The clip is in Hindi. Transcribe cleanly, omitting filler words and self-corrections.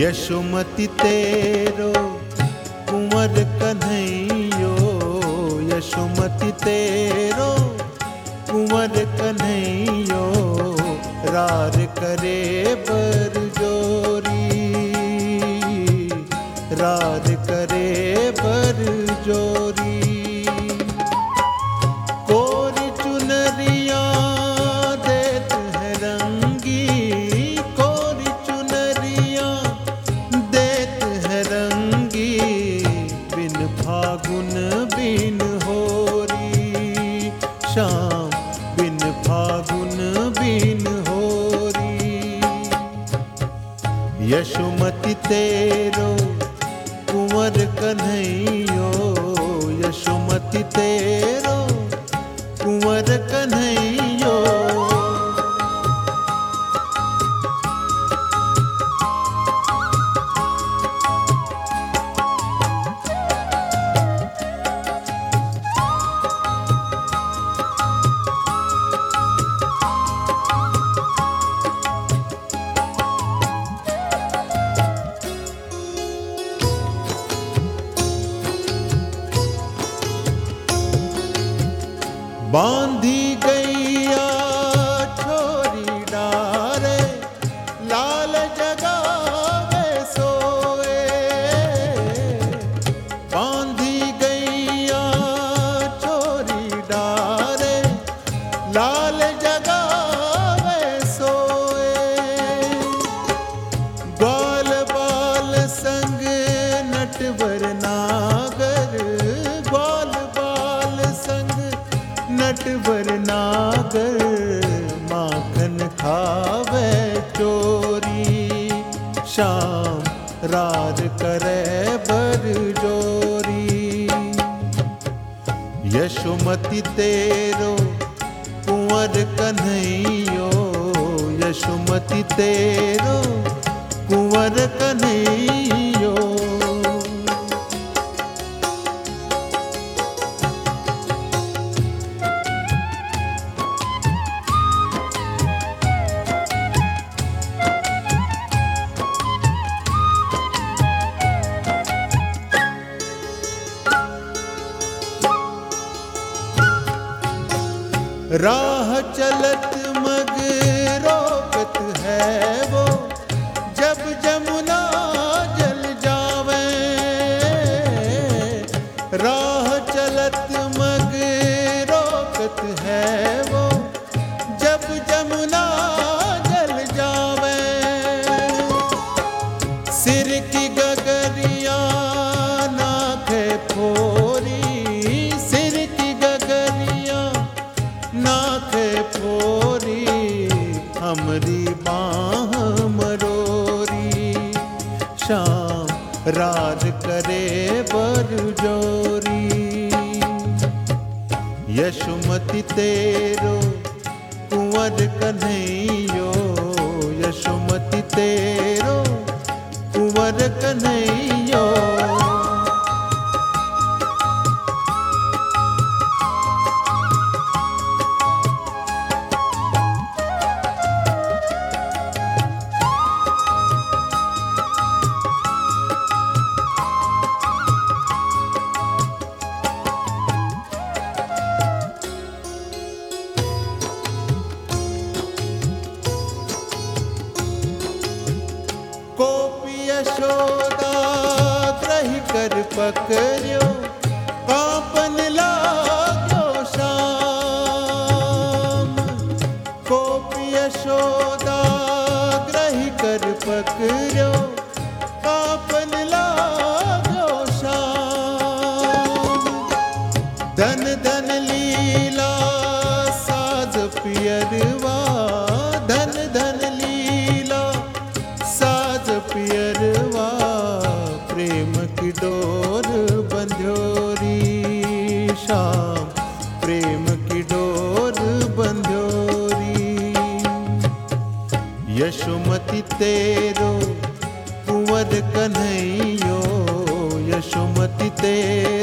यशोमति तेरो कुंवर कन्हैयो, यशोमति तेरो कुंवर कन्हैयो, रार करे बर जोरी, रार करे बर जोरी। कोरी चुनरिया देत है रंगी, कोरी चुनरिया देत है रंगी, बिन फागुन बिन होरी, शाम बिन फागुन बिन होरी। यशोमति तेरो कुंवर कन्हैयो, यशोमति तेरो कुंवर कन्हैयो। बांधी गैया छोरी डारे, लाल जगावे सोए, बांधी गैया छोरी डारे, लाल जगावे सोए। ग्वाल बाल संग नटवर नागर, ग्वाल बाल संग नटवर नागर, माखन खावे चोरी, शाम रार करे बर जोरी। यशोमति तेरो कुंवर कन्हैयो, यशोमति तेरो कुंवर कन्हैयो। राह चलत मग रोकत है वो, जब जमुना जल जावे, राह चलत मग रोकत है वो, जब जमुना जल जावे। सिर की गगरिया नाखे फोरी, सिर की गगरिया नाखे फोरी, हमरी बाह मरोरी, शाम रार करे बर जोरी। यशोमति तेरो कुंवर कन्हैयो, यशोमति तेरो कुंवर कन्हैयो। गोपी यशोदा ग्रही कर पकड़्यो, कांपन लाग्यो शाम। गोपी यशोदा ग्रही कर पकड़्यो, कांपन लाग्यो शाम। धन धन लीला साज पियरवा, धन धन लीला साज पियरवा, प्रेम की डोर बंध्योरी, शाम प्रेम की डोर बंध्योरी। यशोमति तेरो कुंवर कन्हैयो, यशोमति तेरो